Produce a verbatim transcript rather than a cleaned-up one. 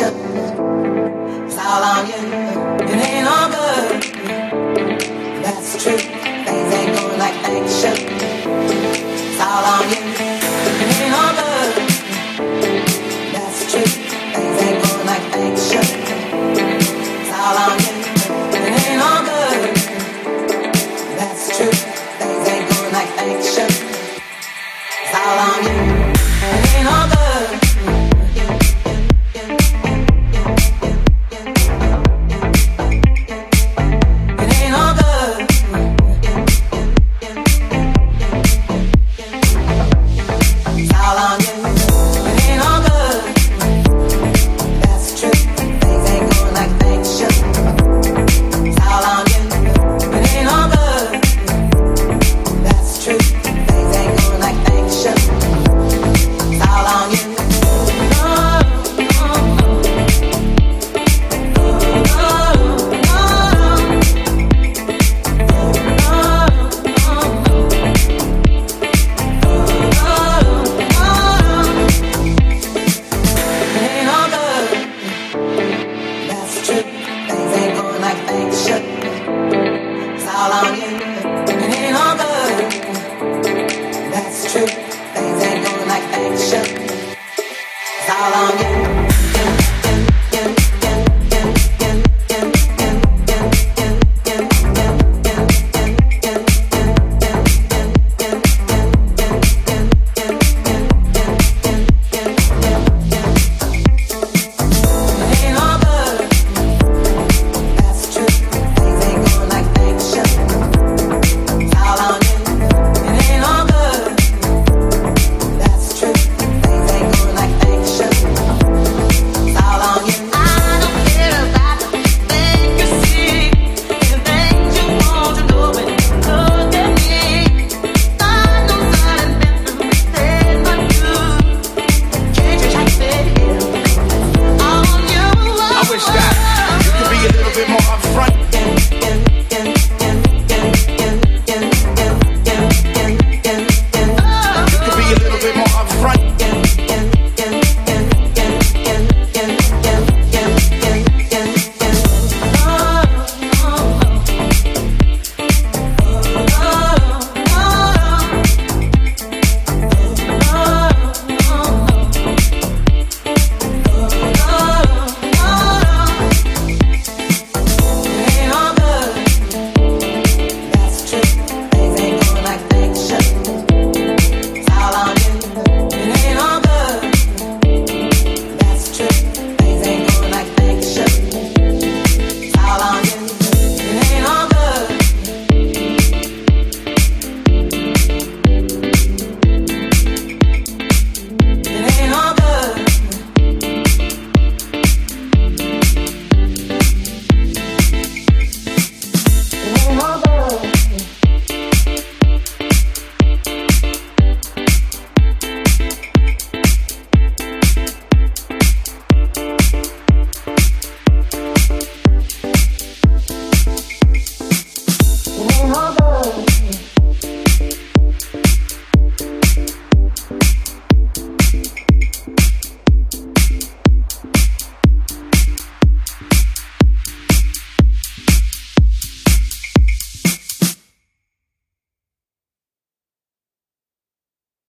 It's all on you. It ain't all good. That's true. Things ain't going like they should. It's all on you. It ain't all good. That's true. Things ain't going like they should. It's all on you. It ain't all good. That's true. Things ain't going like they should.